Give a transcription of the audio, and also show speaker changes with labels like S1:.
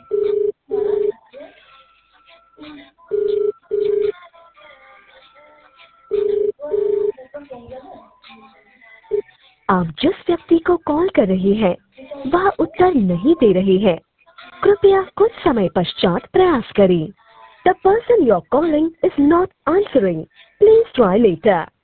S1: आप जिस व्यक्ति को कॉल कर रहे हैं वह उत्तर नहीं दे रहे हैं। कृपया कुछ समय पश्चात प्रयास करें। The person you're calling is not answering. Please try later.